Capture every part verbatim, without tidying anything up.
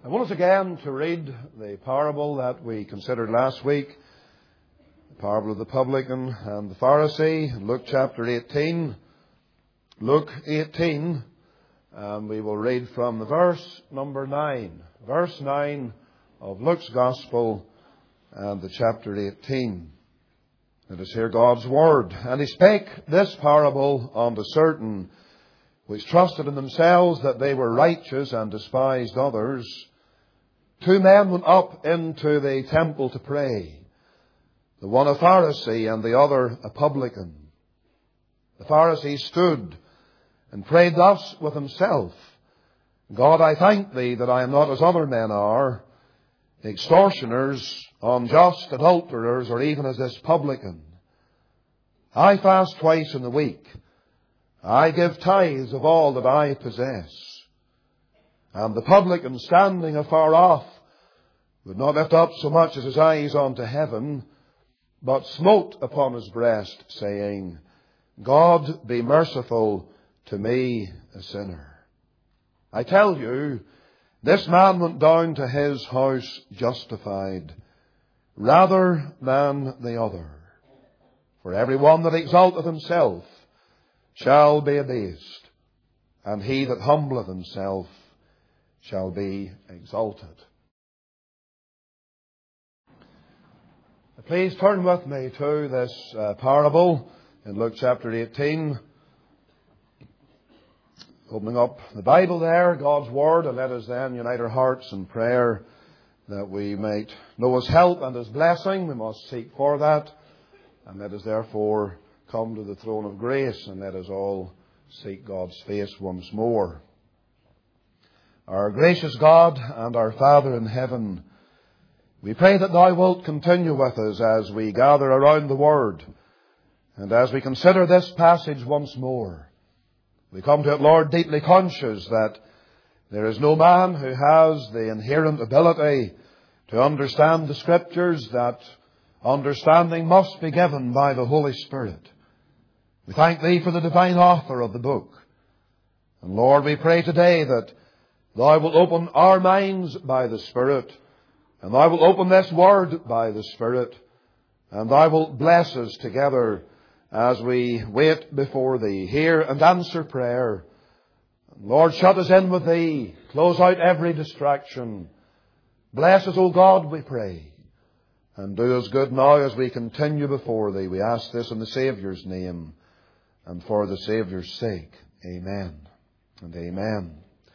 I want us again to read the parable that we considered last week, the parable of the publican and the Pharisee, Luke chapter eighteen. Luke eighteen, and we will read from the verse number nine. Verse nine of Luke's Gospel and the chapter eighteen. Let us hear God's word. And he spake this parable unto certain which trusted in themselves that they were righteous and despised others. Two men went up into the temple to pray, the one a Pharisee and the other a publican. The Pharisee stood and prayed thus with himself, God, I thank thee that I am not as other men are, extortioners, unjust, adulterers, or even as this publican. I fast twice in the week. I give tithes of all that I possess. And the publican, standing afar off, would not lift up so much as his eyes unto heaven, but smote upon his breast, saying, God, be merciful to me, a sinner. I tell you, this man went down to his house justified, rather than the other. For every one that exalteth himself shall be abased, and he that humbleth himself shall be exalted. Please turn with me to this uh, parable in Luke chapter eighteen. Opening up the Bible there, God's Word, and let us then unite our hearts in prayer that we might know His help and His blessing. We must seek for that. And let us therefore come to the throne of grace, and let us all seek God's face once more. Our gracious God and our Father in heaven, we pray that Thou wilt continue with us as we gather around the Word, and as we consider this passage once more. We come to it, Lord, deeply conscious that there is no man who has the inherent ability to understand the Scriptures, that understanding must be given by the Holy Spirit. We thank Thee for the divine author of the book. And Lord, we pray today that Thou wilt open our minds by the Spirit, and Thou wilt open this Word by the Spirit, and Thou wilt bless us together as we wait before Thee. Hear and answer prayer. Lord, shut us in with Thee. Close out every distraction. Bless us, O God, we pray. And do us good now as we continue before Thee. We ask this in the Saviour's name and for the Saviour's sake. Amen and amen.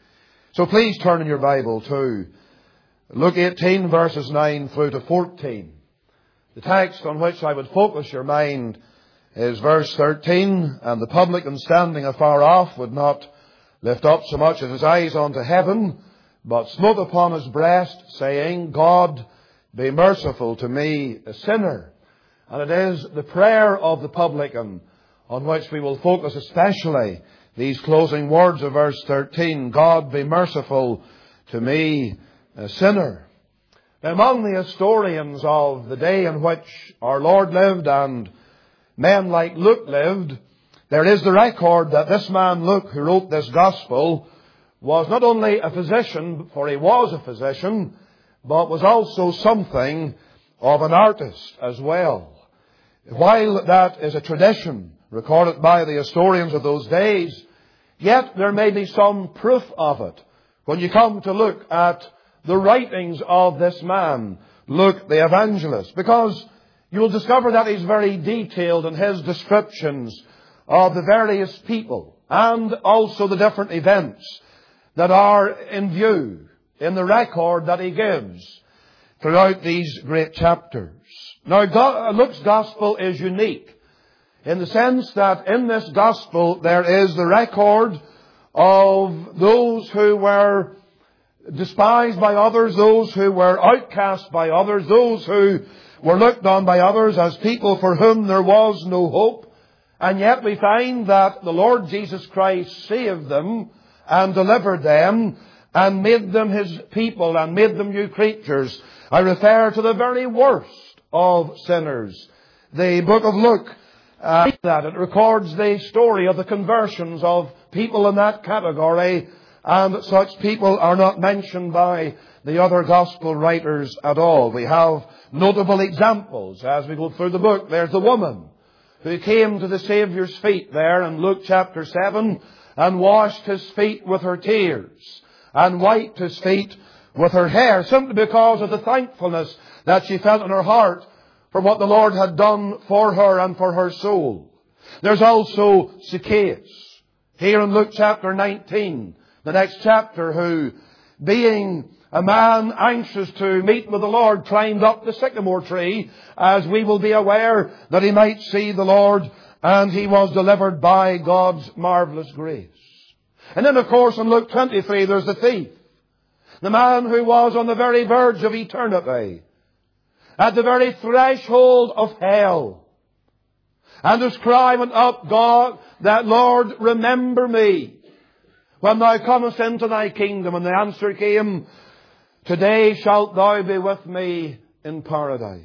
So please turn in your Bible to Luke eighteen, verses nine through to fourteen. The text on which I would focus your mind is verse thirteen. And the publican, standing afar off, would not lift up so much as his eyes unto heaven, but smote upon his breast, saying, God, be merciful to me, a sinner. And it is the prayer of the publican on which we will focus especially these closing words of verse thirteen. God, be merciful to me, a sinner. Now, among the historians of the day in which our Lord lived and men like Luke lived, there is the record that this man Luke, who wrote this gospel, was not only a physician, for he was a physician, but was also something of an artist as well. While that is a tradition recorded by the historians of those days, yet there may be some proof of it when you come to look at the writings of this man, Luke the evangelist, because you will discover that he's very detailed in his descriptions of the various people and also the different events that are in view in the record that he gives throughout these great chapters. Now, God, Luke's gospel is unique in the sense that in this gospel there is the record of those who were despised by others, those who were outcast by others, those who were looked on by others as people for whom there was no hope. And yet we find that the Lord Jesus Christ saved them and delivered them and made them His people and made them new creatures. I refer to the very worst of sinners. The book of Luke, uh, that it records the story of the conversions of people in that category And such people are not mentioned by the other Gospel writers at all. We have notable examples as we go through the book. There's the woman who came to the Saviour's feet there in Luke chapter seven and washed His feet with her tears and wiped His feet with her hair, simply because of the thankfulness that she felt in her heart for what the Lord had done for her and for her soul. There's also Zacchaeus, here in Luke chapter nineteen, the next chapter, who, being a man anxious to meet with the Lord, climbed up the sycamore tree, as we will be aware, that he might see the Lord, and he was delivered by God's marvellous grace. And then, of course, in Luke twenty-three, there's the thief, the man who was on the very verge of eternity, at the very threshold of hell. And his cry went up, God, that Lord, remember me when thou comest into thy kingdom. And the answer came, today shalt thou be with me in paradise.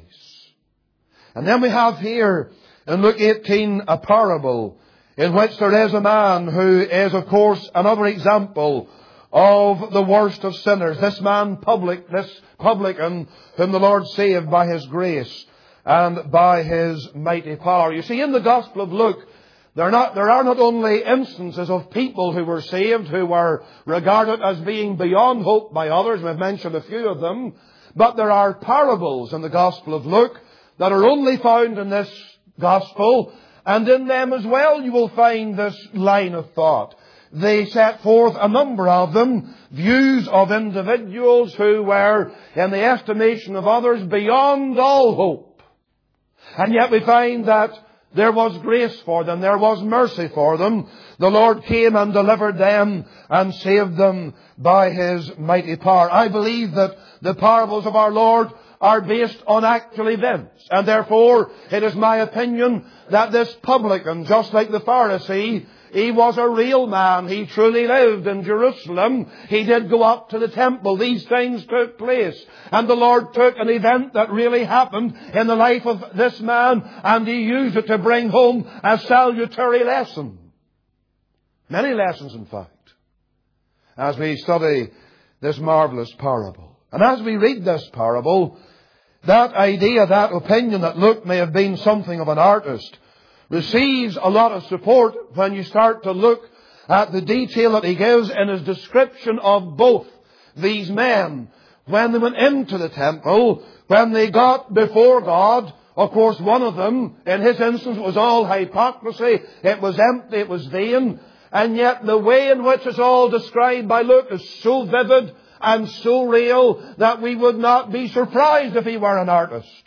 And then we have here in Luke eighteen a parable in which there is a man who is, of course, another example of the worst of sinners. This man, public, this publican, whom the Lord saved by His grace and by His mighty power. You see, in the Gospel of Luke, there are not, there are not only instances of people who were saved, who were regarded as being beyond hope by others. We've mentioned a few of them. But there are parables in the Gospel of Luke that are only found in this Gospel. And in them as well you will find this line of thought. They set forth, a number of them, views of individuals who were, in the estimation of others, beyond all hope. And yet we find that there was grace for them. There was mercy for them. The Lord came and delivered them and saved them by His mighty power. I believe that the parables of our Lord are based on actual events. And therefore, it is my opinion that this publican, just like the Pharisee, he was a real man. He truly lived in Jerusalem. He did go up to the temple. These things took place. And the Lord took an event that really happened in the life of this man, and He used it to bring home a salutary lesson. Many lessons, in fact, as we study this marvellous parable. And as we read this parable, that idea, that opinion that Luke may have been something of an artist, receives a lot of support when you start to look at the detail that he gives in his description of both these men. When they went into the temple, when they got before God, of course one of them, in his instance, was all hypocrisy. It was empty, it was vain. And yet the way in which it's all described by Luke is so vivid and so real that we would not be surprised if he were an artist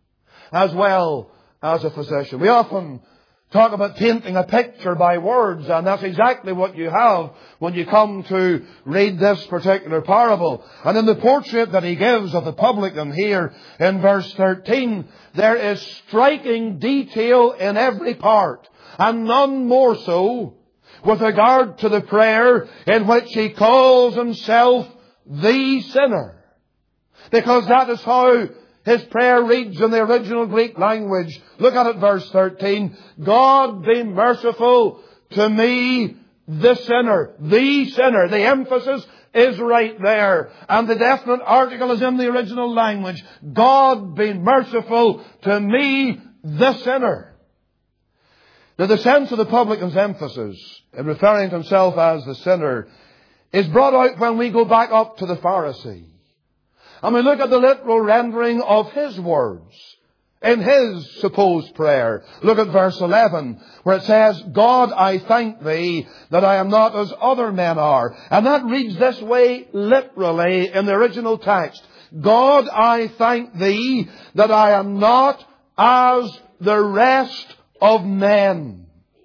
as well as a physician. We often talk about painting a picture by words, and that's exactly what you have when you come to read this particular parable. And in the portrait that he gives of the publican here in verse thirteen, there is striking detail in every part, and none more so with regard to the prayer in which he calls himself the sinner. Because that is how his prayer reads in the original Greek language. Look at it, verse thirteen. God be merciful to me, the sinner. The sinner. The emphasis is right there. And the definite article is in the original language. God be merciful to me, the sinner. Now, the sense of the publican's emphasis in referring to himself as the sinner is brought out when we go back up to the Pharisee. And we look at the literal rendering of his words in his supposed prayer. Look at verse eleven, where it says, God, I thank Thee that I am not as other men are. And that reads this way literally in the original text. God, I thank Thee that I am not as the rest of men.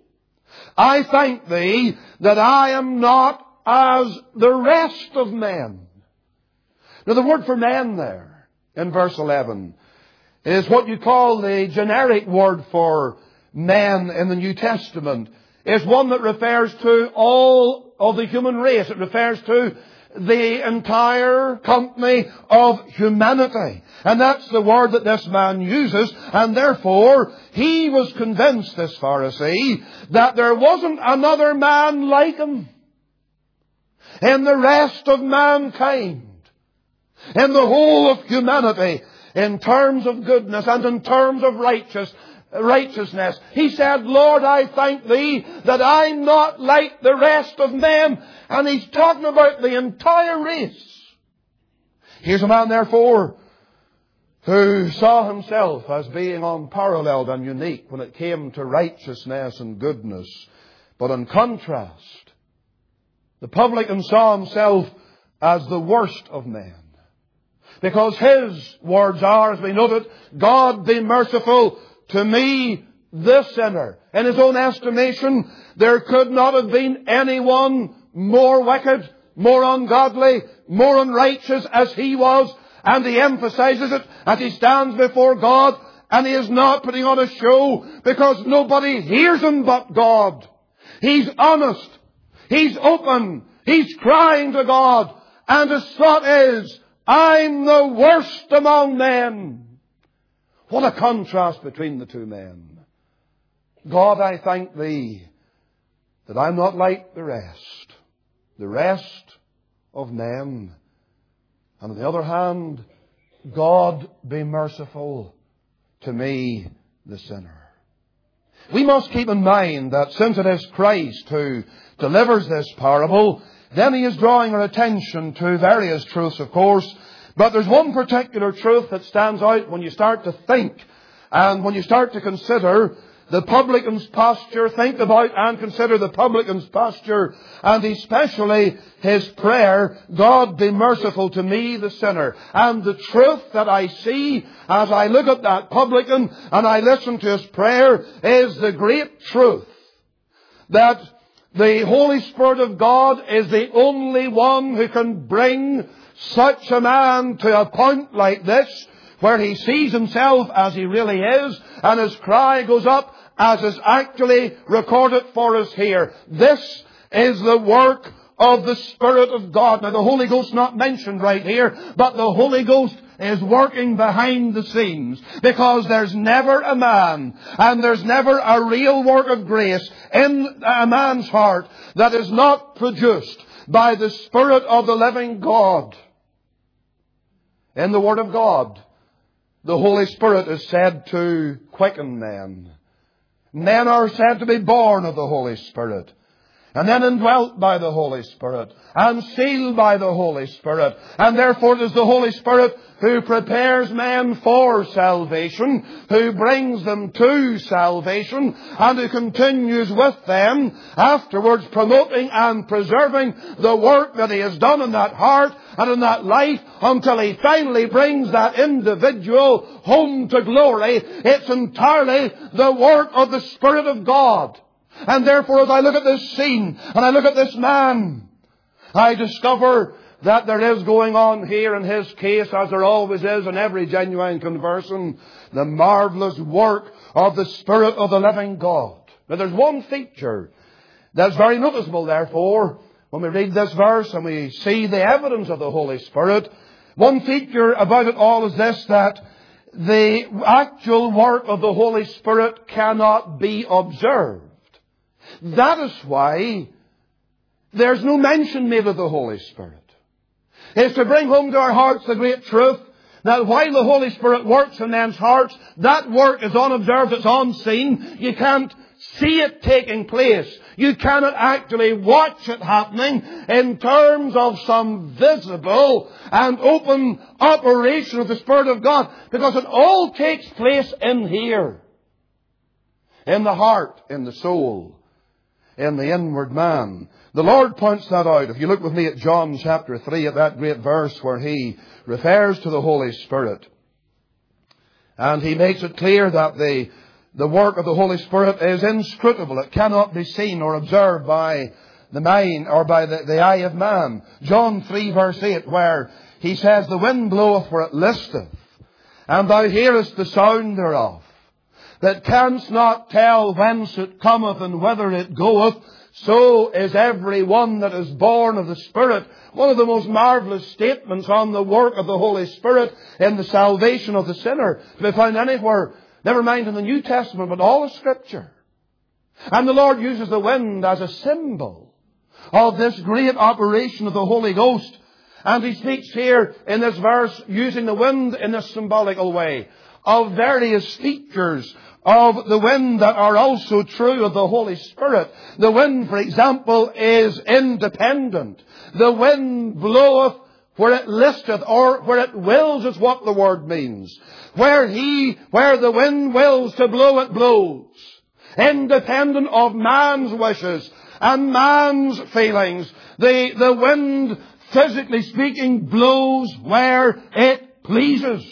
I thank Thee that I am not as the rest of men. Now, the word for men there in verse eleven is what you call the generic word for men in the New Testament. It's one that refers to all of the human race. It refers to the entire company of humanity. And that's the word that this man uses. And therefore, he was convinced, this Pharisee, that there wasn't another man like him. in the rest of mankind, in the whole of humanity, in terms of goodness and in terms of righteous, righteousness. He said, Lord, I thank Thee that I'm not like the rest of men. And He's talking about the entire race. Here's a man, therefore, who saw himself as being unparalleled and unique when it came to righteousness and goodness. But in contrast, the publican saw himself as the worst of men. Because his words are, as we noted, God be merciful to me, the sinner. In his own estimation, there could not have been anyone more wicked, more ungodly, more unrighteous as he was. And he emphasizes it as he stands before God. And he is not putting on a show because nobody hears him but God. He's honest. He's open. He's crying to God. And his thought is, I'm the worst among men. What a contrast between the two men. God, I thank Thee that I'm not like the rest. The rest of men. And on the other hand, God be merciful to me, the sinner. We must keep in mind that since it is Christ who delivers this parable, then He is drawing our attention to various truths, of course. But there's one particular truth that stands out when you start to think and when you start to consider the publican's posture, think about and consider the publican's posture, and especially his prayer, God be merciful to me, the sinner. And the truth that I see as I look at that publican and I listen to his prayer is the great truth that the Holy Spirit of God is the only one who can bring such a man to a point like this, where he sees himself as he really is, and his cry goes up as is actually recorded for us here. This is the work of the Spirit of God. Now, the Holy Ghost not mentioned right here, but the Holy Ghost is working behind the scenes, because there's never a man and there's never a real work of grace in a man's heart that is not produced by the Spirit of the living God. In the Word of God, the Holy Spirit is said to quicken men. Men are said to be born of the Holy Spirit, and then indwelt by the Holy Spirit, and sealed by the Holy Spirit. And therefore it is the Holy Spirit who prepares men for salvation, who brings them to salvation, and who continues with them afterwards, promoting and preserving the work that He has done in that heart and in that life, until He finally brings that individual home to glory. It's entirely the work of the Spirit of God. And therefore, as I look at this scene and I look at this man, I discover that there is going on here in his case, as there always is in every genuine conversion, the marvelous work of the Spirit of the living God. Now, there's one feature that's very noticeable, therefore, when we read this verse and we see the evidence of the Holy Spirit. One feature about it all is this, that the actual work of the Holy Spirit cannot be observed. That is why there's no mention made of the Holy Spirit. It's to bring home to our hearts the great truth that while the Holy Spirit works in men's hearts, that work is unobserved, it's unseen. You can't see it taking place. You cannot actually watch it happening in terms of some visible and open operation of the Spirit of God, because it all takes place in here. In the heart, in the soul, in the inward man. The Lord points that out. If you look with me at John chapter three, at that great verse where He refers to the Holy Spirit. And He makes it clear that the, the work of the Holy Spirit is inscrutable. It cannot be seen or observed by the mind or by the, the eye of man. John three verse eight, where He says, the wind bloweth where it listeth, and thou hearest the sound thereof, that canst not tell whence it cometh and whither it goeth, so is every one that is born of the Spirit. One of the most marvelous statements on the work of the Holy Spirit in the salvation of the sinner to be found anywhere, never mind in the New Testament, but all of Scripture. And the Lord uses the wind as a symbol of this great operation of the Holy Ghost. And he speaks here in this verse, using the wind in this symbolical way, of various features of the wind that are also true of the Holy Spirit. The wind, for example, is independent. The wind bloweth where it listeth, or where it wills is what the word means. Where he, where the wind wills to blow, it blows. Independent of man's wishes and man's feelings. The, the wind, physically speaking, blows where it pleases.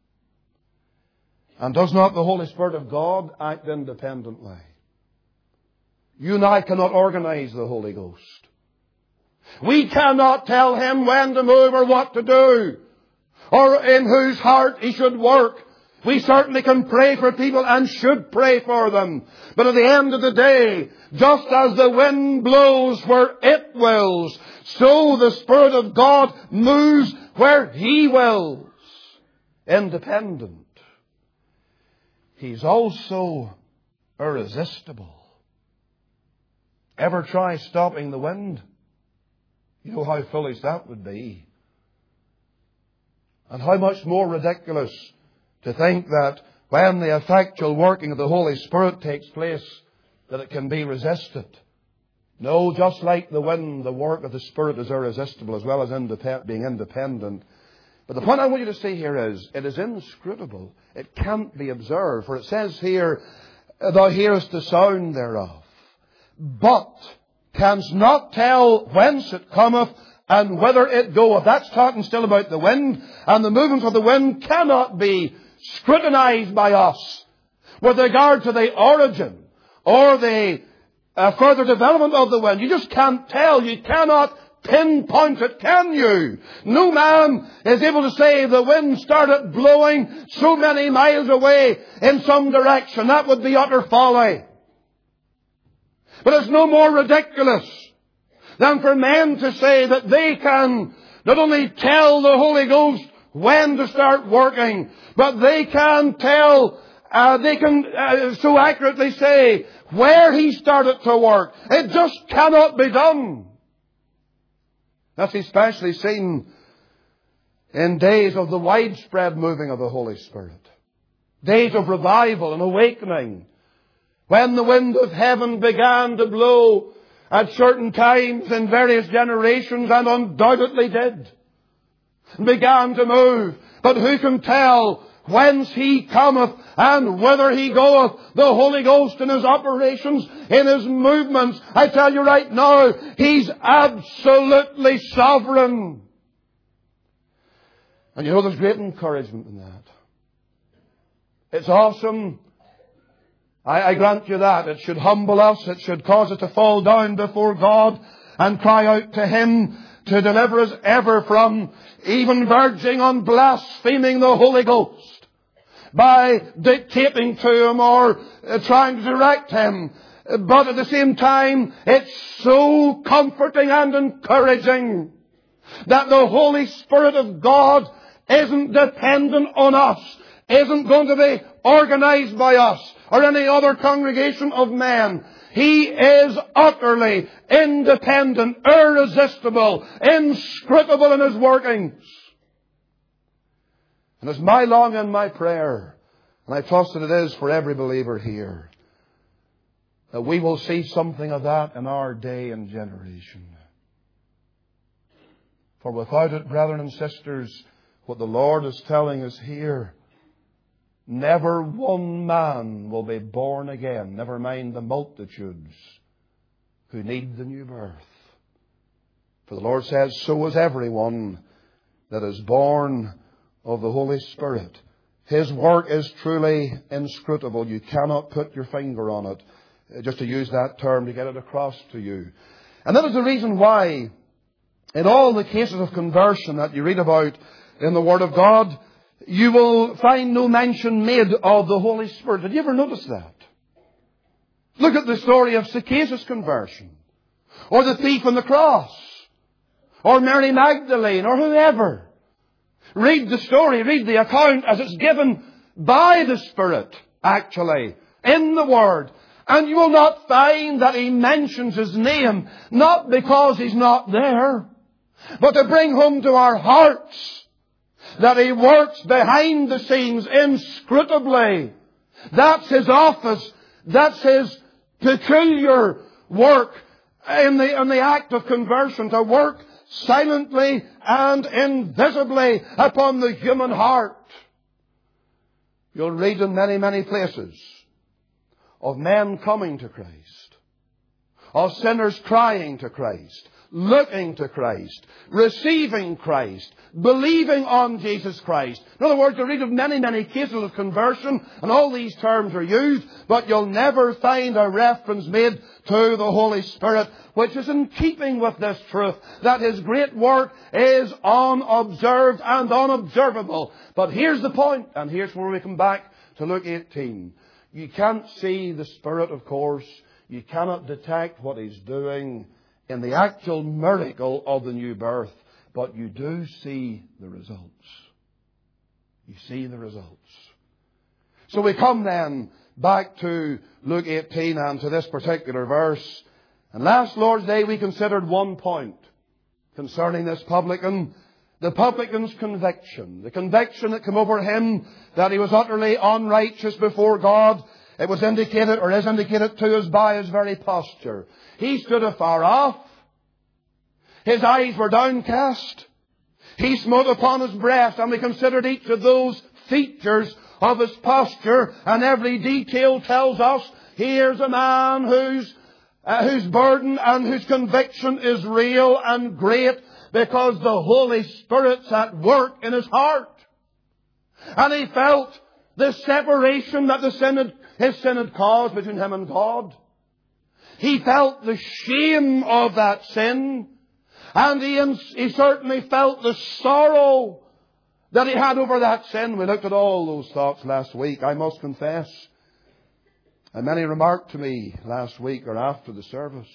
And does not the Holy Spirit of God act independently? You and I cannot organize the Holy Ghost. We cannot tell Him when to move or what to do, or in whose heart He should work. We certainly can pray for people and should pray for them. But at the end of the day, just as the wind blows where it wills, so the Spirit of God moves where He wills. Independent. He's also irresistible. Ever try stopping the wind? You know how foolish that would be. And how much more ridiculous to think that when the effectual working of the Holy Spirit takes place, that it can be resisted. No, just like the wind, the work of the Spirit is irresistible as well as independ- being independent. But the point I want you to see here is, it is inscrutable. It can't be observed. For it says here, thou hearest the sound thereof, but canst not tell whence it cometh and whither it goeth. That's talking still about the wind. And the movements of the wind cannot be scrutinized by us with regard to the origin or the uh, further development of the wind. You just can't tell. You cannot pinpoint it, can you? No man is able to say the wind started blowing so many miles away in some direction. That would be utter folly. But it's no more ridiculous than for men to say that they can not only tell the Holy Ghost when to start working, but they can tell, uh, they can uh, so accurately say where He started to work. It just cannot be done. That's especially seen in days of the widespread moving of the Holy Spirit. Days of revival and awakening. When the wind of heaven began to blow at certain times in various generations, and undoubtedly did, began to move. But who can tell whence He cometh and whither He goeth? The Holy Ghost in His operations, in His movements. I tell you right now, He's absolutely sovereign. And you know there's great encouragement in that. It's awesome. I, I grant you that. It should humble us. It should cause us to fall down before God and cry out to Him to deliver us ever from even verging on blaspheming the Holy Ghost by dictating to Him or uh, trying to direct Him. But at the same time, it's so comforting and encouraging that the Holy Spirit of God isn't dependent on us, isn't going to be organized by us or any other congregation of men. He is utterly independent, irresistible, inscrutable in His workings. And it's my longing and my prayer, and I trust that it is for every believer here, that we will see something of that in our day and generation. For without it, brethren and sisters, what the Lord is telling us here, never one man will be born again, never mind the multitudes who need the new birth. For the Lord says, so is everyone that is born of the Holy Spirit. His work is truly inscrutable. You cannot put your finger on it, just to use that term to get it across to you. And that is the reason why in all the cases of conversion that you read about in the Word of God, you will find no mention made of the Holy Spirit. Did you ever notice that? Look at the story of Zacchaeus' conversion, or the thief on the cross, or Mary Magdalene, or whoever. Read the story, read the account as it's given by the Spirit, actually, in the Word. And you will not find that he mentions his name, not because he's not there, but to bring home to our hearts that he works behind the scenes inscrutably. That's his office. That's his peculiar work in the, in the act of conversion, to work silently and invisibly upon the human heart. You'll read in many, many places of men coming to Christ, of sinners crying to Christ, looking to Christ, receiving Christ, believing on Jesus Christ. In other words, you read of many, many cases of conversion, and all these terms are used, but you'll never find a reference made to the Holy Spirit, which is in keeping with this truth, that His great work is unobserved and unobservable. But here's the point, and here's where we come back to Luke eighteen. You can't see the Spirit, of course. You cannot detect what He's doing in the actual miracle of the new birth, but you do see the results. You see the results. So we come then back to Luke eighteen and to this particular verse. And last Lord's Day we considered one point concerning this publican. The publican's conviction. The conviction that came over him that he was utterly unrighteous before God. It was indicated, or is indicated to us, by his very posture. He stood afar off. His eyes were downcast. He smote upon his breast, and we considered each of those features of his posture, and every detail tells us here's a man whose, uh, whose burden and whose conviction is real and great, because the Holy Spirit's at work in his heart. And he felt the separation that the sin had, his sin had caused between him and God. He felt the shame of that sin. And he, he certainly felt the sorrow that he had over that sin. We looked at all those thoughts last week, I must confess. And many remarked to me last week or after the service.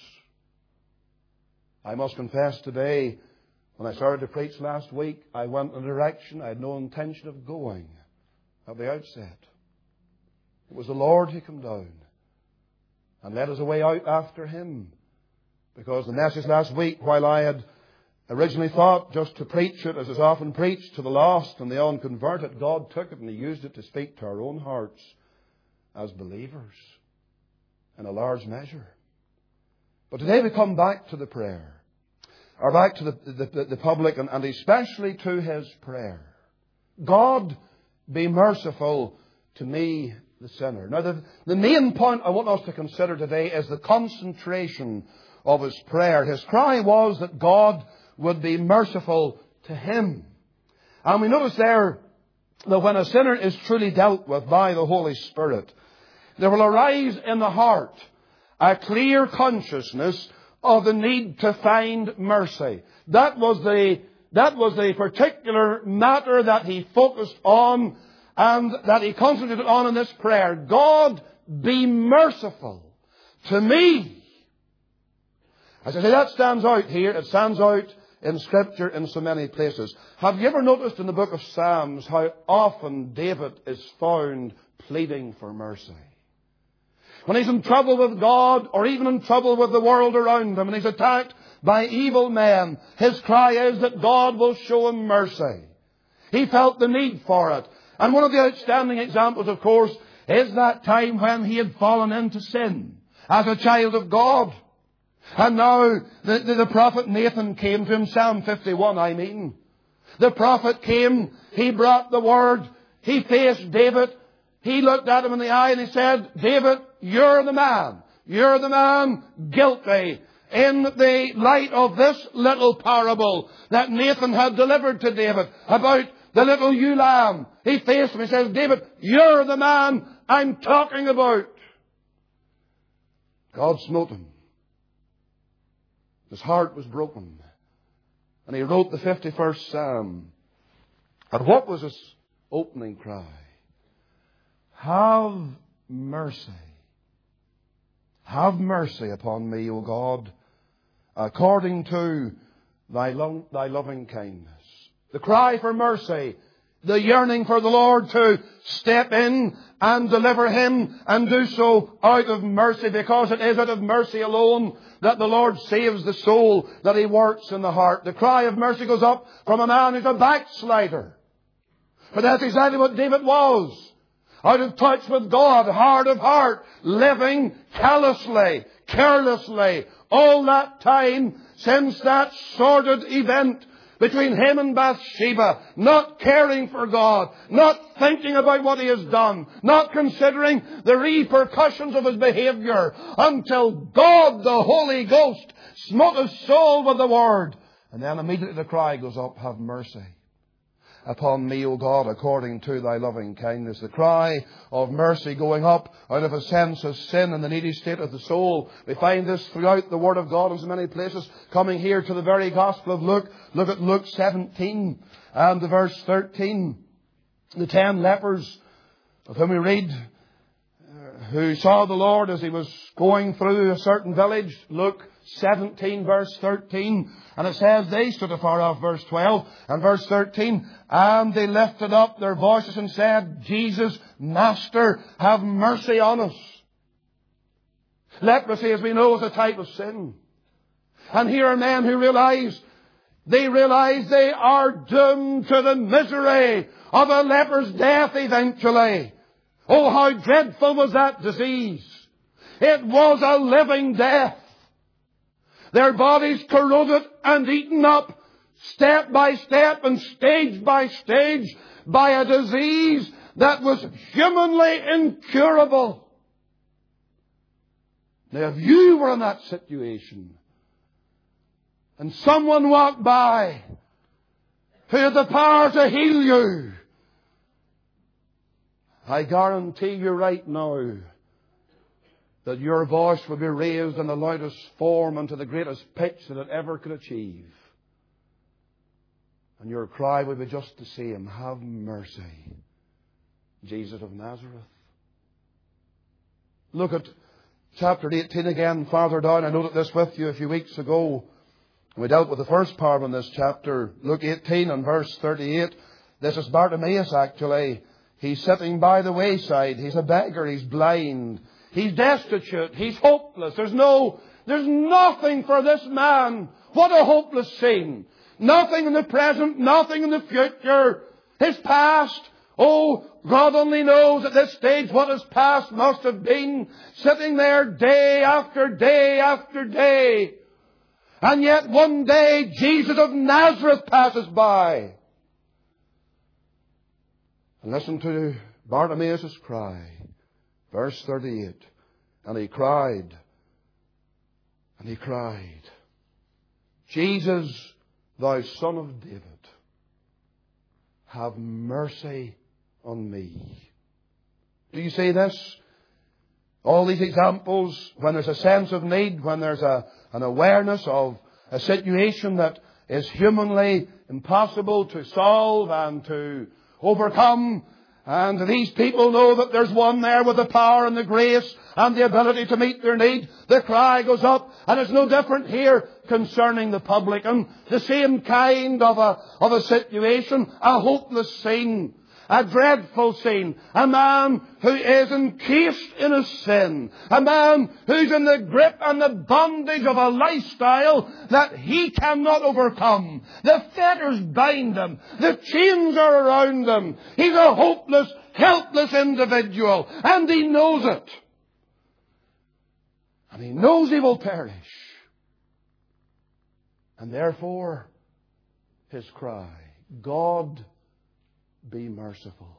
I must confess today, when I started to preach last week, I went in a direction I had no intention of going at the outset. It was the Lord who came down and led us away out after Him. Because the message last week, while I had originally thought just to preach it, as is often preached, to the lost and the unconverted, God took it and He used it to speak to our own hearts as believers in a large measure. But today we come back to the prayer. Or back to the, the, the publican, and especially to his prayer. God, be merciful to me, the sinner. Now, the, the main point I want us to consider today is the concentration of his prayer. His cry was that God would be merciful to him. And we notice there that when a sinner is truly dealt with by the Holy Spirit, there will arise in the heart a clear consciousness of the need to find mercy. That was the, that was the particular matter that he focused on and that he concentrated on in this prayer. God, be merciful to me. As I say, that stands out here. It stands out in Scripture in so many places. Have you ever noticed in the book of Psalms how often David is found pleading for mercy? When he's in trouble with God, or even in trouble with the world around him, and he's attacked by evil men, his cry is that God will show him mercy. He felt the need for it. And one of the outstanding examples, of course, is that time when he had fallen into sin as a child of God. And now the, the, the prophet Nathan came to him, Psalm fifty-one, I mean. The prophet came, he brought the word, he faced David, he looked at him in the eye and he said, David, you're the man. You're the man guilty in the light of this little parable that Nathan had delivered to David about the little ewe lamb. He faced him. He says, David, you're the man I'm talking about. God smote him. His heart was broken. And he wrote the fifty-first Psalm. And what was his opening cry? Have mercy. Have mercy upon me, O God, according to thy, lo- thy loving kindness. The cry for mercy the yearning for the Lord to step in and deliver him, and do so out of mercy, because it is out of mercy alone that the Lord saves the soul, that he works in the heart. The cry of mercy goes up from a man who's a backslider. But that's exactly what David was. Out of touch with God, hard of heart, living callously, carelessly, all that time since that sordid event between him and Bathsheba, not caring for God, not thinking about what he has done, not considering the repercussions of his behavior, until God, the Holy Ghost, smote his soul with the word. And then immediately the cry goes up, have mercy upon me, O God, according to thy loving kindness. The cry of mercy going up out of a sense of sin and the needy state of the soul. We find this throughout the Word of God in so many places. Coming here to the very Gospel of Luke, look at Luke seventeen and the verse thirteen. The ten lepers of whom we read, uh, who saw the Lord as he was going through a certain village. Luke seventeen verse thirteen. And it says they stood afar off, verse twelve. And verse thirteen, and they lifted up their voices and said, Jesus, Master, have mercy on us. Leprosy, as we know, is a type of sin. And here are men who realize, they realize they are doomed to the misery of a leper's death eventually. Oh, how dreadful was that disease. It was a living death. Their bodies corroded and eaten up, step by step and stage by stage, by a disease that was humanly incurable. Now, if you were in that situation, and someone walked by who had the power to heal you, I guarantee you right now that your voice would be raised in the loudest form and to the greatest pitch that it ever could achieve. And your cry would be just the same, have mercy, Jesus of Nazareth. Look at chapter eighteen again, farther down. I noted this with you a few weeks ago. We dealt with the first part in this chapter. Luke eighteen and verse thirty-eight. This is Bartimaeus actually. He's sitting by the wayside. He's a beggar. He's blind. He's destitute. He's hopeless. There's no, there's nothing for this man. What a hopeless scene. Nothing in the present, nothing in the future. His past, oh, God only knows at this stage what his past must have been. Sitting there day after day after day. And yet one day Jesus of Nazareth passes by. And listen to Bartimaeus' cry. Verse thirty-eight. And he cried. And he cried. Jesus, thou Son of David, have mercy on me. Do you see this? All these examples, when there's a sense of need, when there's a, an awareness of a situation that is humanly impossible to solve and to overcome, and these people know that there's one there with the power and the grace and the ability to meet their need. The cry goes up, and it's no different here concerning the publican. The same kind of a, of a situation, a hopeless scene, a dreadful scene. A man who is encased in a sin. A man who's in the grip and the bondage of a lifestyle that he cannot overcome. The fetters bind him. The chains are around him. He's a hopeless, helpless individual. And he knows it. And he knows he will perish. And therefore, his cry, God, be merciful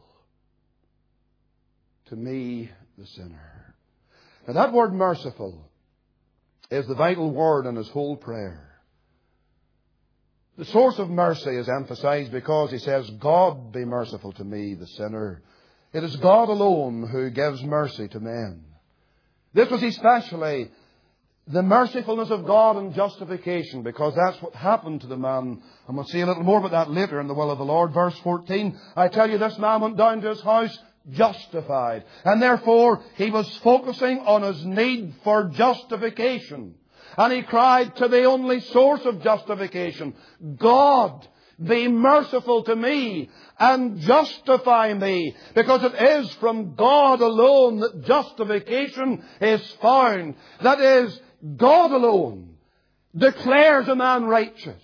to me, the sinner. Now that word merciful is the vital word in his whole prayer. The source of mercy is emphasized because he says, God, be merciful to me, the sinner. It is God alone who gives mercy to men. This was especially the mercifulness of God in justification, because that's what happened to the man. And we'll see a little more about that later in the will of the Lord. Verse fourteen, I tell you, this man went down to his house justified. And therefore, he was focusing on his need for justification. And he cried to the only source of justification, God, be merciful to me and justify me. Because it is from God alone that justification is found. That is, God alone declares a man righteous.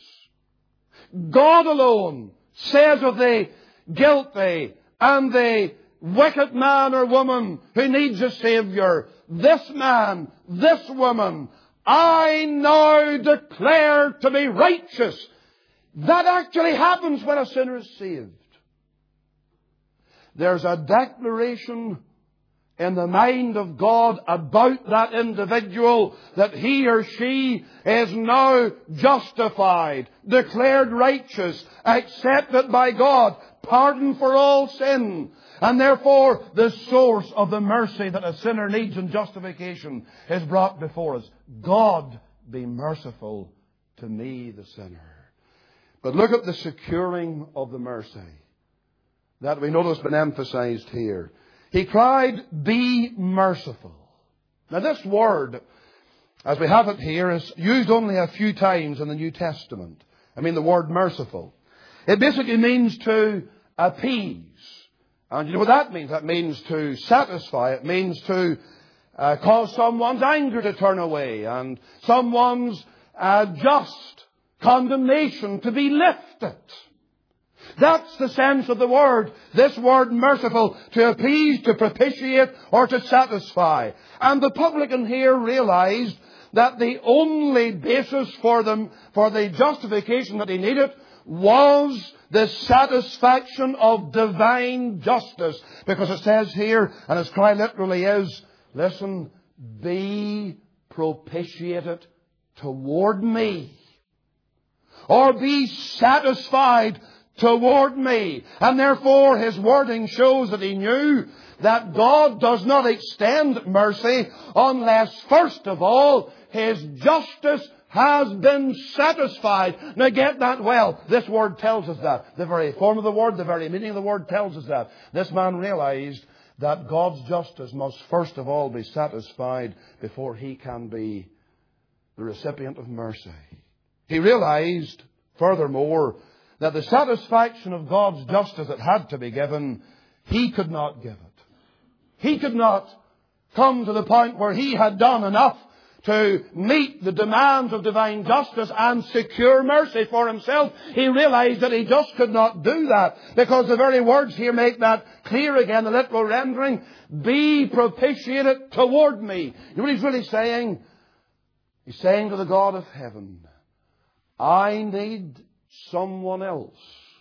God alone says of the guilty and the wicked man or woman who needs a Saviour, this man, this woman, I now declare to be righteous. That actually happens when a sinner is saved. There's a declaration in the mind of God about that individual that he or she is now justified, declared righteous, accepted by God, pardoned for all sin. And therefore, the source of the mercy that a sinner needs in justification is brought before us. God be merciful to me, the sinner. But look at the securing of the mercy that we notice been emphasized here. He cried, be merciful. Now this word, as we have it here, is used only a few times in the New Testament. I mean the word merciful. It basically means to appease. And you know what that means? That means to satisfy. It means to uh, cause someone's anger to turn away and someone's uh, just condemnation to be lifted. That's the sense of the word. This word merciful, to appease, to propitiate, or to satisfy. And the publican here realized that the only basis for them, for the justification that he needed, was the satisfaction of divine justice. Because it says here, and his cry literally is, listen, be propitiated toward me. Or be satisfied toward me. And therefore his wording shows that he knew that God does not extend mercy unless first of all his justice has been satisfied. Now get that well. This word tells us that. The very form of the word, the very meaning of the word tells us that. This man realized that God's justice must first of all be satisfied before he can be the recipient of mercy. He realized, furthermore, that the satisfaction of God's justice that had to be given, he could not give it. He could not come to the point where he had done enough to meet the demands of divine justice and secure mercy for himself. He realized that he just could not do that, because the very words here make that clear again, the literal rendering, be propitiated toward me. You know what he's really saying? He's saying to the God of heaven, I need someone else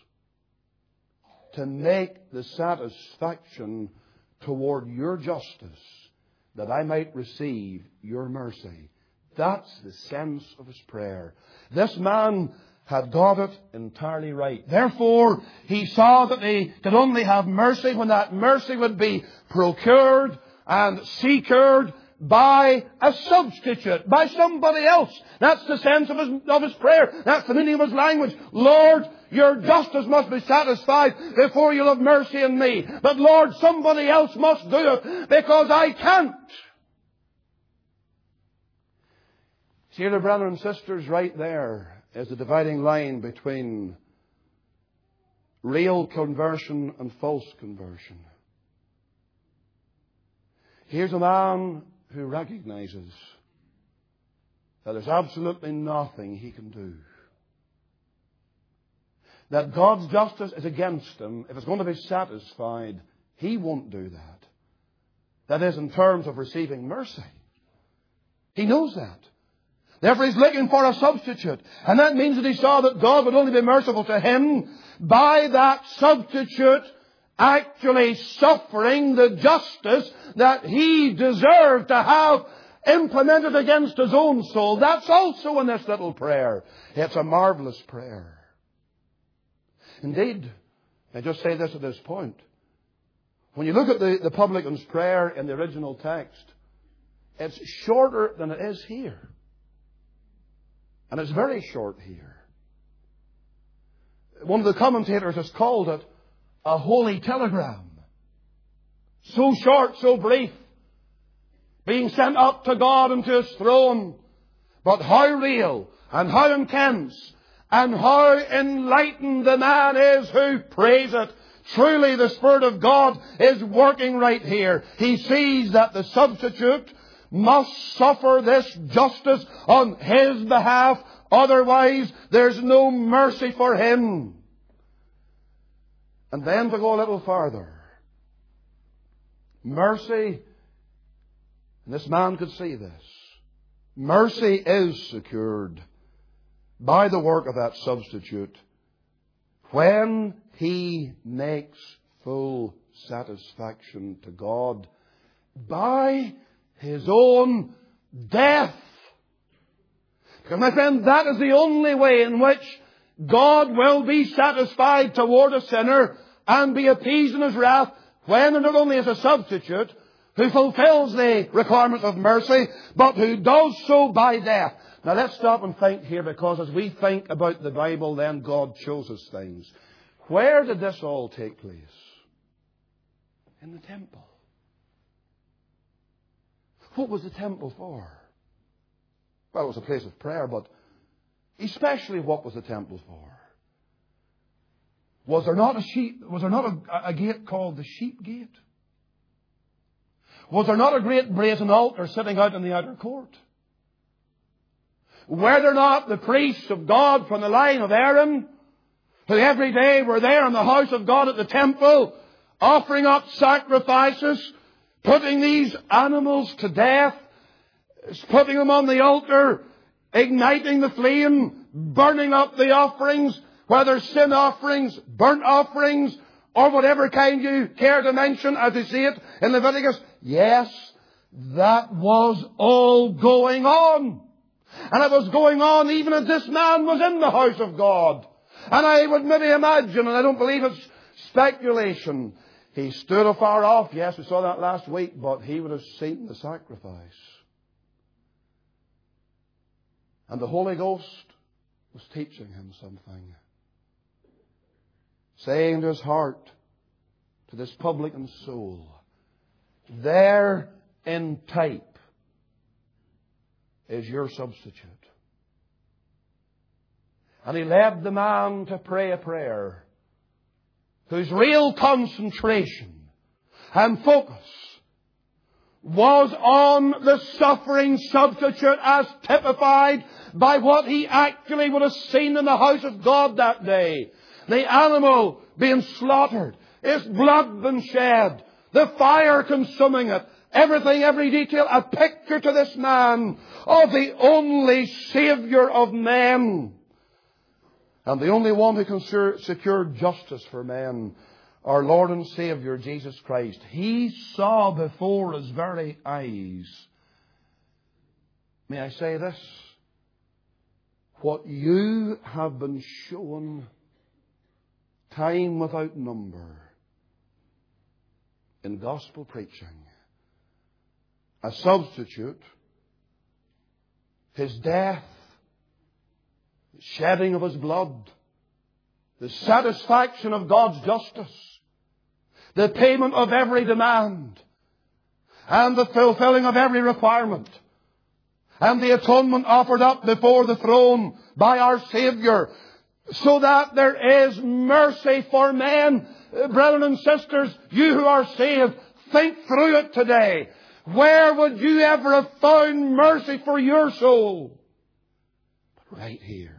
to make the satisfaction toward your justice that I might receive your mercy. That's the sense of his prayer. This man had got it entirely right. Therefore, he saw that he could only have mercy when that mercy would be procured and secured by a substitute, by somebody else. That's the sense of his, of his prayer. That's the meaning of his language. Lord, your justice must be satisfied before you'll have mercy on me. But Lord, somebody else must do it, because I can't. See, the brothers and sisters, right there is the dividing line between real conversion and false conversion. Here's a man who recognizes that there's absolutely nothing he can do. That God's justice is against him. If it's going to be satisfied, he won't do that. That is, in terms of receiving mercy. He knows that. Therefore, he's looking for a substitute. And that means that he saw that God would only be merciful to him by that substitute actually suffering the justice that he deserved to have implemented against his own soul. That's also in this little prayer. It's a marvelous prayer. Indeed, I just say this at this point. When you look at the, the publican's prayer in the original text, it's shorter than it is here. And it's very short here. One of the commentators has called it a holy telegram. So short, so brief. Being sent up to God and to His throne. But how real and how intense and how enlightened the man is who prays it. Truly the Spirit of God is working right here. He sees that the substitute must suffer this justice on his behalf. Otherwise, there's no mercy for him. And then to go a little farther. Mercy, and this man could see this, mercy is secured by the work of that substitute when he makes full satisfaction to God by his own death. Because, my friend, that is the only way in which God will be satisfied toward a sinner and be appeased in his wrath, when not only is a substitute who fulfills the requirements of mercy, but who does so by death. Now let's stop and think here, because as we think about the Bible, then God chooses things. Where did this all take place? In the temple. What was the temple for? Well, it was a place of prayer, but especially what was the temple for? Was there not a sheep, was there not a, a gate called the sheep gate? Was there not a great brazen altar sitting out in the outer court? Were there not the priests of God from the line of Aaron, who every day were there in the house of God at the temple, offering up sacrifices, putting these animals to death, putting them on the altar, igniting the flame, burning up the offerings, whether sin offerings, burnt offerings, or whatever kind you care to mention as you see it in Leviticus? Yes, that was all going on. And it was going on even as this man was in the house of God. And I would maybe imagine, and I don't believe it's speculation, he stood afar off. Yes, we saw that last week, but he would have seen the sacrifice. And the Holy Ghost was teaching him something, saying to his heart, to this publican's soul, there in type is your substitute. And he led the man to pray a prayer whose real concentration and focus was on the suffering substitute as typified by what he actually would have seen in the house of God that day. The animal being slaughtered, its blood being shed, the fire consuming it, everything, every detail, a picture to this man of the only Saviour of men. And the only one who can secure justice for men, our Lord and Saviour, Jesus Christ. He saw before his very eyes, may I say this, what you have been shown time without number in gospel preaching. A substitute, his death, the shedding of his blood, the satisfaction of God's justice, the payment of every demand, and the fulfilling of every requirement, and the atonement offered up before the throne by our Saviour, so that there is mercy for men. Brethren and sisters, you who are saved, think through it today. Where would you ever have found mercy for your soul? But right here.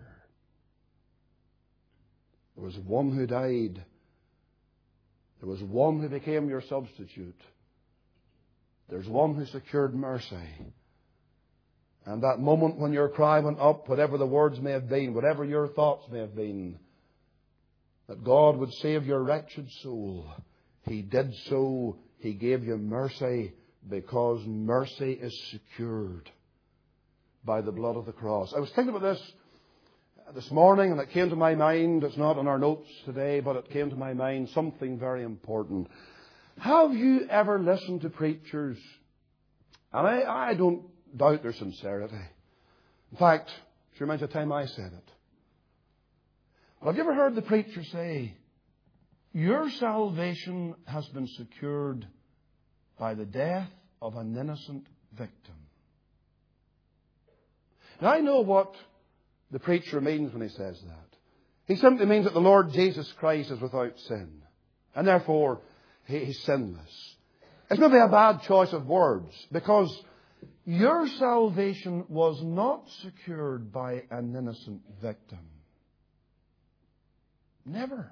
There was one who died. There was one who became your substitute. There's one who secured mercy. And that moment when your cry went up, whatever the words may have been, whatever your thoughts may have been, that God would save your wretched soul, He did so. He gave you mercy, because mercy is secured by the blood of the cross. I was thinking about this this morning, and it came to my mind. It's not in our notes today, but it came to my mind something very important. Have you ever listened to preachers? And I, I don't doubt their sincerity. In fact, it reminds me of the time I said it. But have you ever heard the preacher say, your salvation has been secured by the death of an innocent victim? Now, I know what the preacher means when he says that. He simply means that the Lord Jesus Christ is without sin. And therefore, he, He's sinless. It's maybe a bad choice of words, because your salvation was not secured by an innocent victim. Never.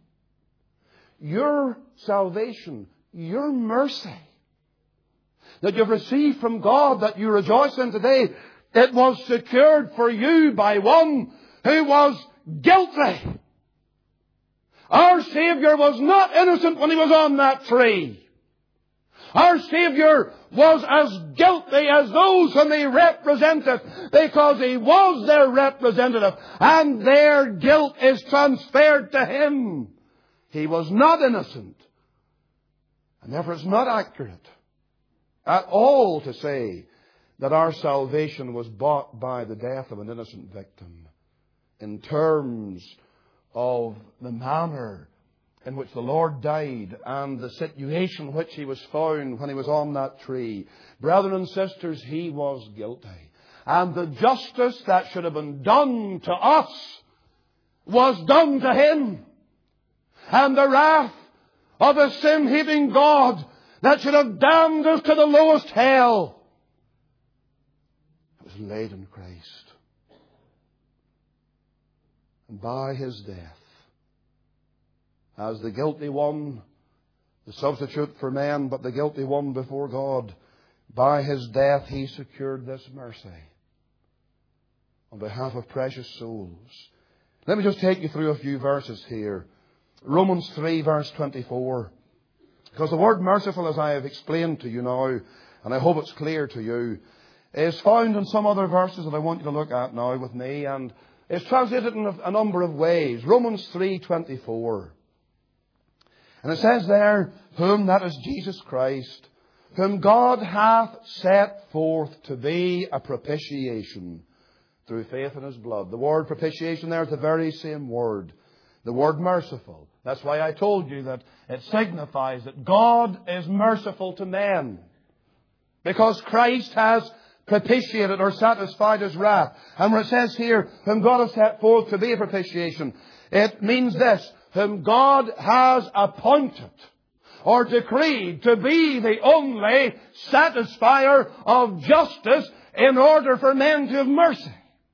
Your salvation, your mercy that you've received from God, that you rejoice in today, it was secured for you by one who was guilty. Our Saviour was not innocent when He was on that tree. Our Saviour was as guilty as those whom He represented, because He was their representative, and their guilt is transferred to Him. He was not innocent. And therefore it's not accurate at all to say that our salvation was bought by the death of an innocent victim, in terms of the manner in which the Lord died and the situation in which He was found when He was on that tree. Brethren and sisters, He was guilty. And the justice that should have been done to us was done to Him. And the wrath of a sin-hating God that should have damned us to the lowest hell was laid in Christ. And by His death, as the guilty one, the substitute for men, but the guilty one before God, by His death He secured this mercy on behalf of precious souls. Let me just take you through a few verses here. Romans three, verse twenty-four. Because the word merciful, as I have explained to you now, and I hope it's clear to you, is found in some other verses that I want you to look at now with me, and is translated in a number of ways. Romans three, twenty-four. And it says there, whom, that is Jesus Christ, whom God hath set forth to be a propitiation through faith in His blood. The word propitiation there is the very same word. The word merciful. That's why I told you that it signifies that God is merciful to men, because Christ has propitiated or satisfied His wrath. And when it says here, whom God has set forth to be a propitiation, it means this: whom God has appointed or decreed to be the only satisfier of justice in order for men to have mercy.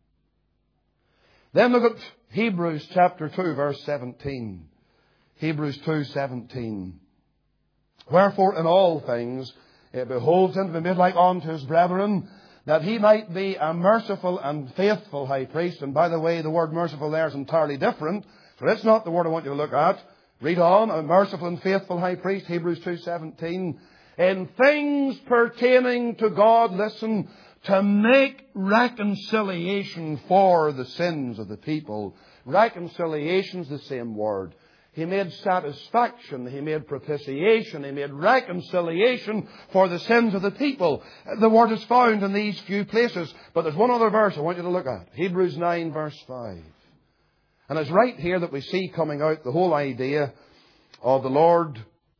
Then look at Hebrews chapter two, verse seventeen. Hebrews two, seventeen. Wherefore in all things it behoves him to be made like unto his brethren, that he might be a merciful and faithful high priest. And by the way, the word merciful there is entirely different. So that's not the word I want you to look at. Read on. A merciful and faithful high priest, Hebrews two, seventeen. In things pertaining to God, listen, to make reconciliation for the sins of the people. Reconciliation's the same word. He made satisfaction, He made propitiation, He made reconciliation for the sins of the people. The word is found in these few places, but there's one other verse I want you to look at. Hebrews nine, verse five. And it's right here that we see coming out the whole idea of the Lord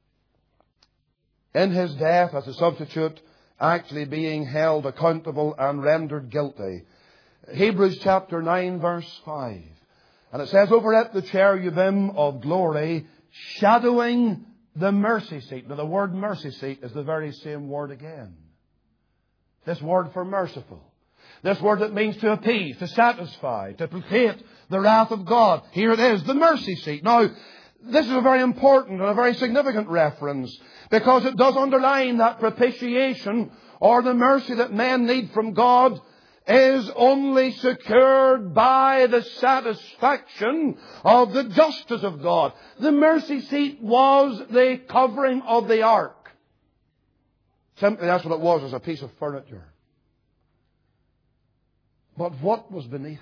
in His death as a substitute actually being held accountable and rendered guilty. Hebrews chapter nine, verse five. And it says, over at the cherubim of glory, shadowing the mercy seat. Now the word mercy seat is the very same word again. This word for merciful. This word that means to appease, to satisfy, to placate the wrath of God. Here it is, the mercy seat. Now, this is a very important and a very significant reference, because it does underline that propitiation, or the mercy that men need from God, is only secured by the satisfaction of the justice of God. The mercy seat was the covering of the ark. Simply that's what it was, as a piece of furniture. But what was beneath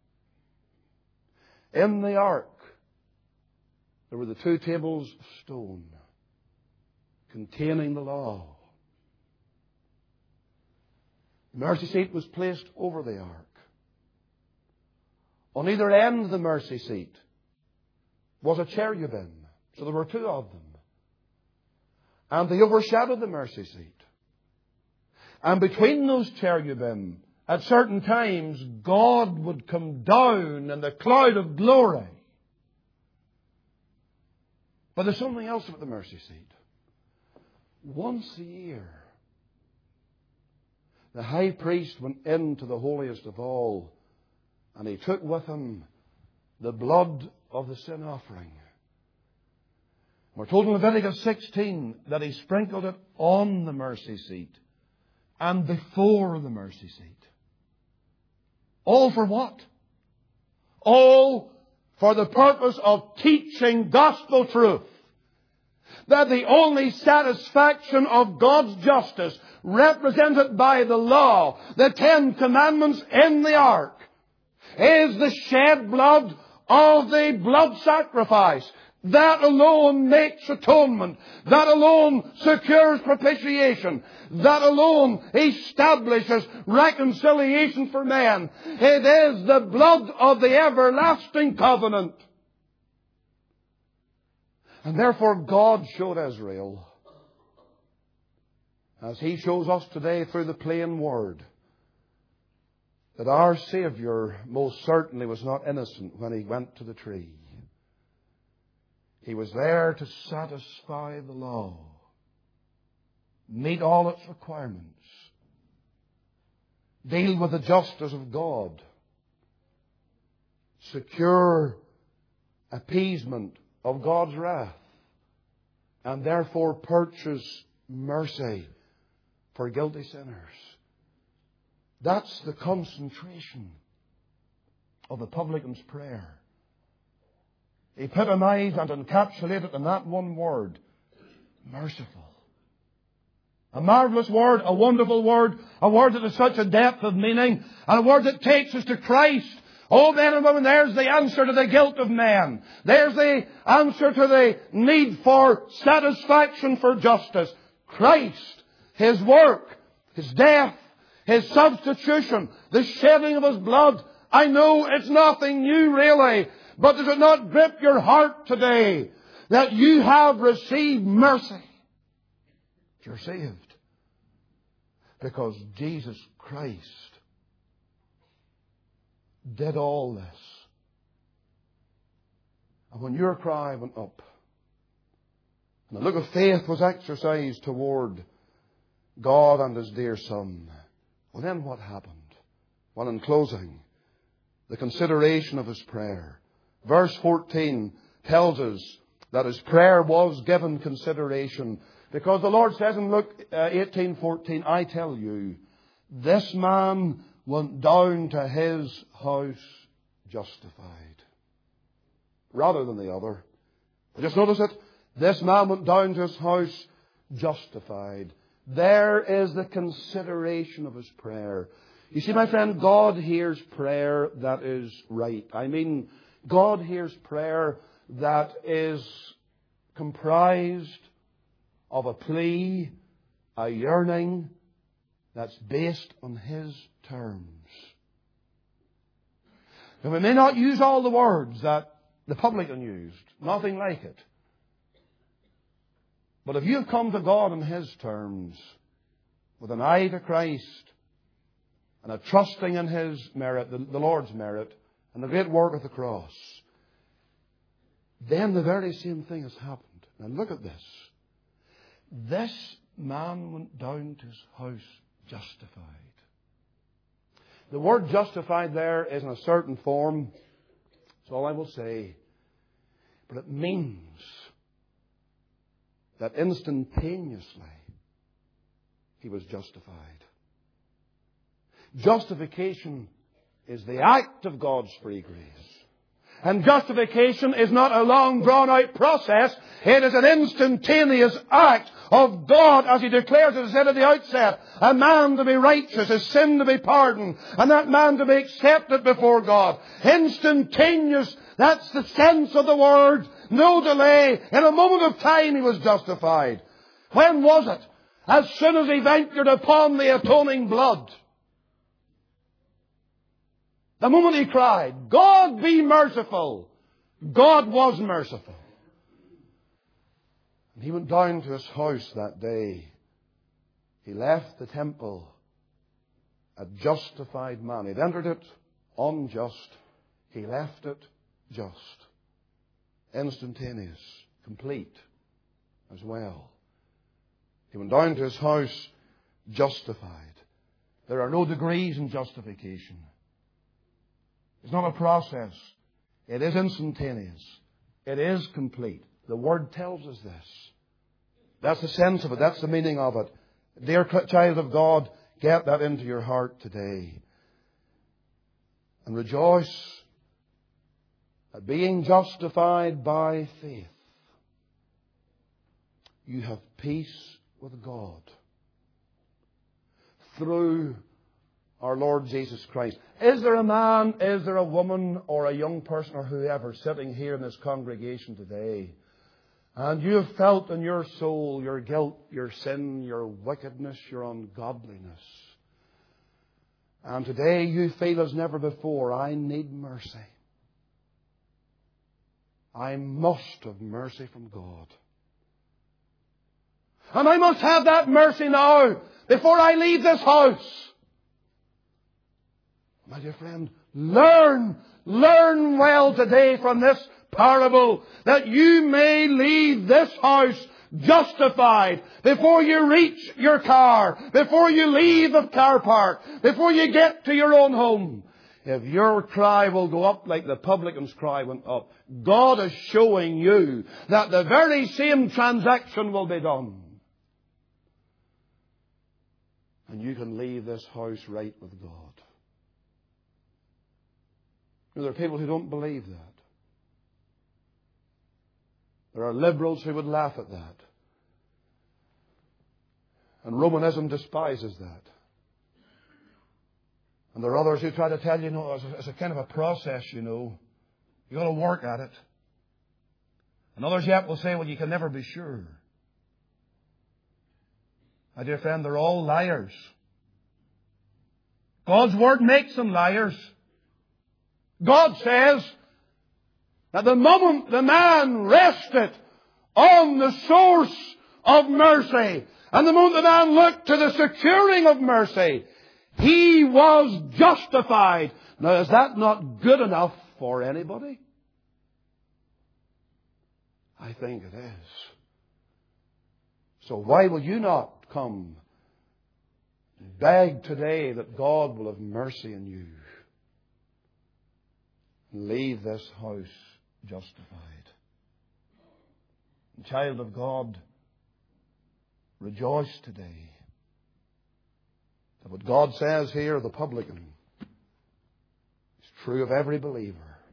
it? In the ark, there were the two tables of stone containing the law. The mercy seat was placed over the ark. On either end of the mercy seat was a cherubim. So there were two of them. And they overshadowed the mercy seat. And between those cherubim at certain times, God would come down in the cloud of glory. But there's something else about the mercy seat. Once a year, the high priest went into the holiest of all, and he took with him the blood of the sin offering. We're told in Leviticus sixteen that he sprinkled it on the mercy seat and before the mercy seat. All for what? All for the purpose of teaching gospel truth. That the only satisfaction of God's justice, represented by the law, the Ten Commandments in the ark, is the shed blood of the blood sacrifice. That alone makes atonement. That alone secures propitiation. That alone establishes reconciliation for men. It is the blood of the everlasting covenant. And therefore God showed Israel, as He shows us today through the plain Word, that our Saviour most certainly was not innocent when He went to the tree. He was there to satisfy the law, meet all its requirements, deal with the justice of God, secure appeasement of God's wrath, and therefore purchase mercy for guilty sinners. That's the concentration of the publican's prayer. Epitomized and encapsulated in that one word, merciful. A marvelous word, a wonderful word, a word that has such a depth of meaning, and a word that takes us to Christ. Oh, men and women, there's the answer to the guilt of man. There's the answer to the need for satisfaction for justice. Christ, His work, His death, His substitution, the shedding of His blood. I know it's nothing new really, but does it not grip your heart today that you have received mercy? You're saved because Jesus Christ did all this. And when your cry went up and the look of faith was exercised toward God and His dear Son, well then what happened? Well, in closing, the consideration of His prayer. Verse fourteen tells us that His prayer was given consideration, because the Lord says in Luke eighteen fourteen, I tell you, this man went down to his house justified, rather than the other. Just notice it. This man went down to his house justified. There is the consideration of his prayer. You see, my friend, God hears prayer that is right. I mean, God hears prayer that is comprised of a plea, a yearning that's based on His terms. And we may not use all the words that the publican used, nothing like it. But if you've come to God on His terms, with an eye to Christ, and a trusting in His merit, the, the Lord's merit, and the great work of the cross, then the very same thing has happened. Now look at this. This man went down to his house justified. The word justified there is in a certain form. That's all I will say. But it means that instantaneously he was justified. Justification is the act of God's free grace. And justification is not a long drawn-out process. It is an instantaneous act of God, as He declares, as I said at the outset, a man to be righteous, his sin to be pardoned, and that man to be accepted before God. Instantaneous, that's the sense of the word. No delay. In a moment of time he was justified. When was it? As soon as he ventured upon the atoning blood. The moment he cried, God be merciful, God was merciful. And he went down to his house that day. He left the temple a justified man. He'd entered it unjust. He left it just. Instantaneous. Complete as well. He went down to his house justified. There are no degrees in justification. It's not a process. It is instantaneous. It is complete. The Word tells us this. That's the sense of it. That's the meaning of it. Dear child of God, get that into your heart today. And rejoice at being justified by faith. You have peace with God through our Lord Jesus Christ. Is there a man, is there a woman, or a young person, or whoever sitting here in this congregation today, and you have felt in your soul your guilt, your sin, your wickedness, your ungodliness, and today you feel as never before, I need mercy. I must have mercy from God. And I must have that mercy now before I leave this house. My dear friend, learn, learn well today from this parable that you may leave this house justified before you reach your car, before you leave the car park, before you get to your own home. If your cry will go up like the publican's cry went up, God is showing you that the very same transaction will be done. And you can leave this house right with God. You know, there are people who don't believe that. There are liberals who would laugh at that. And Romanism despises that. And there are others who try to tell you, no, it's a, it's a kind of a process, you know. You've got to work at it. And others yet will say, well, you can never be sure. My dear friend, they're all liars. God's Word makes them liars. God says that the moment the man rested on the source of mercy, and the moment the man looked to the securing of mercy, he was justified. Now, is that not good enough for anybody? I think it is. So why will you not come and beg today that God will have mercy on you and leave this house justified? And child of God, rejoice today that what God says here of the publican is true of every believer.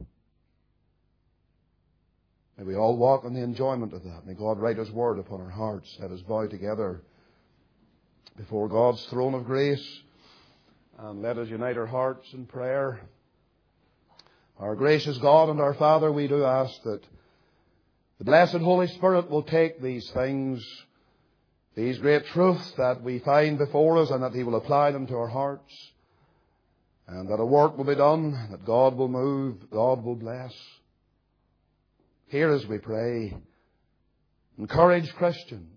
May we all walk in the enjoyment of that. May God write His Word upon our hearts. Let us bow together before God's throne of grace, and let us unite our hearts in prayer. Our gracious God and our Father, we do ask that the blessed Holy Spirit will take these things, these great truths that we find before us, and that He will apply them to our hearts, and that a work will be done, that God will move, God will bless. Hear as we pray. Encourage Christians.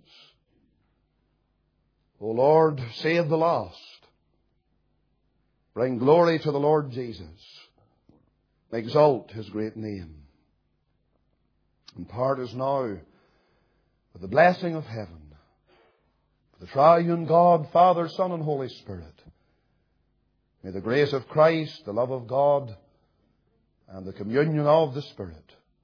O Lord, save the lost. Bring glory to the Lord Jesus. Exalt His great name. Impart us now with the blessing of heaven, for the triune God, Father, Son, and Holy Spirit. May the grace of Christ, the love of God, and the communion of the Spirit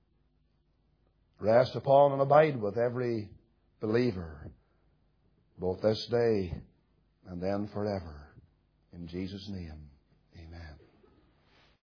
rest upon and abide with every believer, both this day and then forever. In Jesus' name.